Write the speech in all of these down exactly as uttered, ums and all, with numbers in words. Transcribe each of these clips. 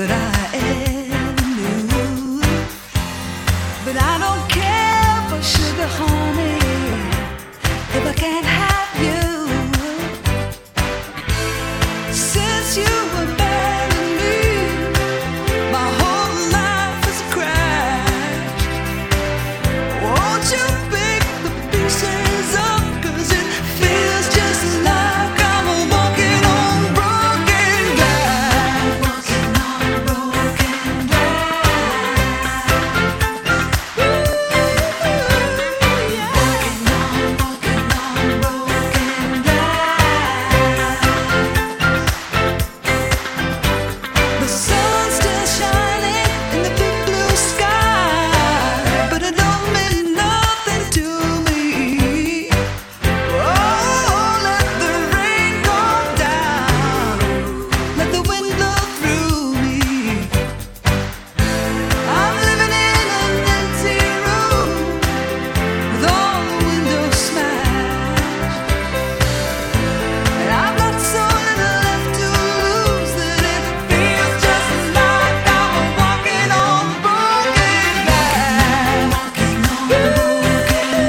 that I ever knew. But I don't care for sugar, honey, if I can't have you. Since you were marrying me, my whole life is a crash. Won't you pick the pieces up, 'cause it feels just like I'm walking on broken glass. Walking on broken glass. Ooh, yeah. Walking on, walking on broken glass. The sun's still shining in the big blue sky, but it don't mean nothing to me. Oh, let the rain come down, let the wind blow through me. I'm living in an empty room with all the windows smashed, and I've got so little left to lose that it feels just like I'm walking on broken glass. Walking on broken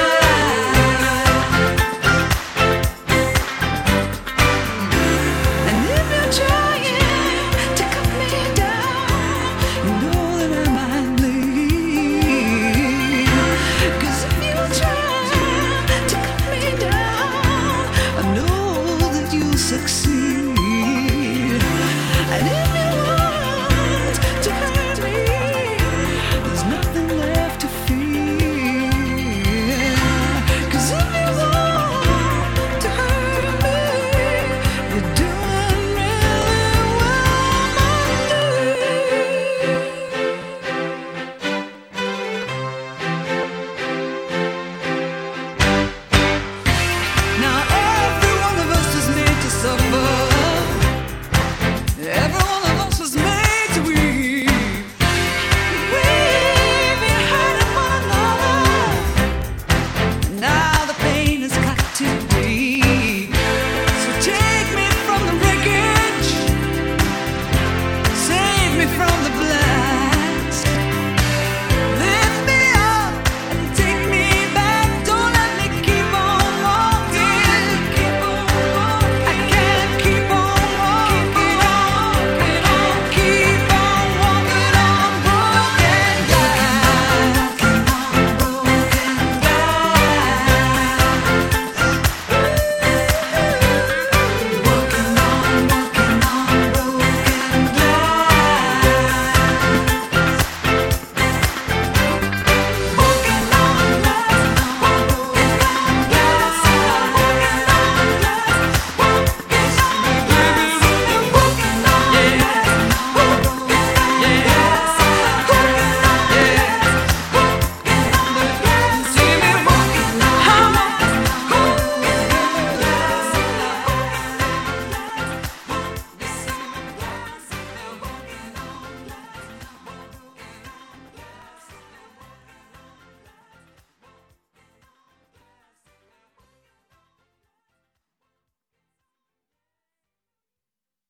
glass. And if you're trying to cut me down, you know that I might bleed. 'Cause if you try to cut me down, I know that you'll succeed. And if you want to hurt me, there's nothing left to fear. 'Cause if you want to hurt me, you're doing really well, my dear. Now every one of us is made to suffer. Every one of us was made to weep. We've been hurting one another. Now the pain has got too deep. So take me from the wreckage, save me from